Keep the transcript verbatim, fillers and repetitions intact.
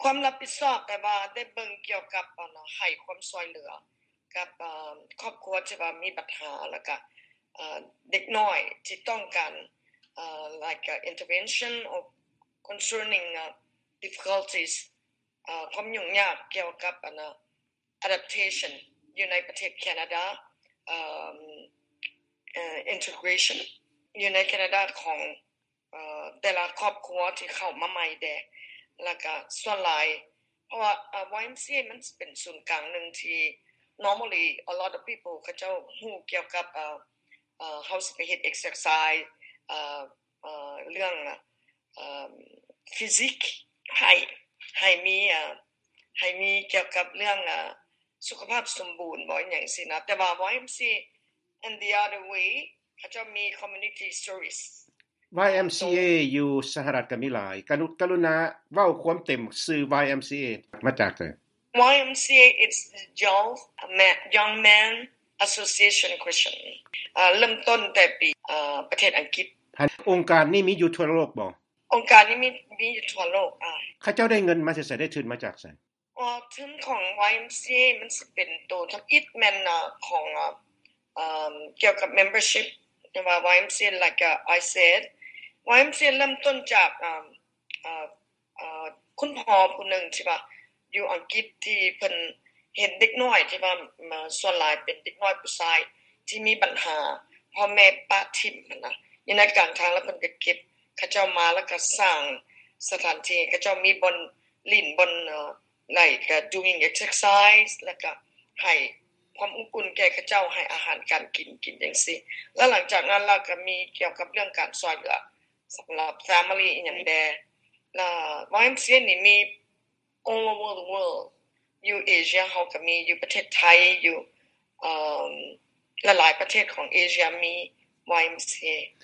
ความรับผิดชอบแต่ว่าได้เบิ่งเกี่ยวกับอันน่ะให้ความช่วยเหลือกับเอ่อครอบครัวที่ว่ามีปัญหาแล้วก็เอ่อเด็กน้อยที่ต้องการเอ่อ like uh, intervention or concerning uh, difficulties เอ่อความยุ่งยากเกี่ยวกับอันน่ะ adaptation อยู่ในประเทศแคนาดาเอ่อเอ่อ integration อยู่ในแคนาดาของเอ่อแต่ละครอบครัวที่เข้ามาใหม่แดแล้วก็ส่วนหลายเพราะว่า วาย เอ็ม ซี เอ มันเป็นศูนย์กลางหนึ่งที่ normally a lot of people เขาจะรู้เกี่ยวกับเอ่อเอ่อ how to hit exercise เอ่อเอ่อเรื่องเอ่อ physique ให้ให้มีเอ่อให้มีเกี่ยวกับเรื่องเอ่อสุขภาพสมบูรณ์บ่อย่างซี่นะแต่ว่า วาย เอ็ม ซี เอ and the other way เขาจะมี community service วาย เอ็ม ซี เอ อยู่สหรัฐก็มีหลายกรุกรุณาเว้าความเต็มชื่อ วาย เอ็ม ซี เอ มาจากไสวาย เอ็ม ซี เอ it's the young man young man association Christian อ่าเริ่มต้นแต่ปีอ่าประเทศอังกฤษองค์การนี้มีอยู่ทั่วโลกบ่องค์การนี้มีมีอยู่ทั่วโลกอ่าเขาเจ้าได้เงินมาไสได้ทุนมาจากไสอ๋อทุนของ วาย เอ็ม ซี เอ มันสิเป็นตัวทั้งอิดแม่นน่ะของอ่าเกี่ยวกับ membership แต่ว่า วาย เอ็ม ซี เอ like I said วาย เอ็ม ซี เอ เริ่มต้นจากอ่าอ่าอ่าคุณพ่อผู้นึงที่ว่าอยู่อังกฤษที่เพิ่นเห็นเด็กน้อยที่ว่าส่วนหลายเป็นเด็กน้อยผู้ชายที่มีปัญหาพ่อแม่ปะทิ่มนั่นน่ะอยู่ในกลางทางแล้วเพิ่นก็เก็บเขาเจ้ามาแล้วก็สร้างสถานที่เขาเจ้ามีบนลิ้นบนเอ่อ like uh, doing exercise แล้วก็ให้ความอบอุ่นแก่เขาเจ้าให้อาหารการกินกินจังซี่แล้วหลังจากนั้นเราก็มีเกี่ยวกับเรื่องการช่วยเหลือสำหรับ family อีหยังแดแล้ว วาย เอ็ม ซี เอ นี่มี all over the world อยู่เอเชียเฮาก็มีอยู่ประเทศไทยอยู่เอ่อหลายๆประเทศของเอเชียมี วาย เอ็ม ซี เอ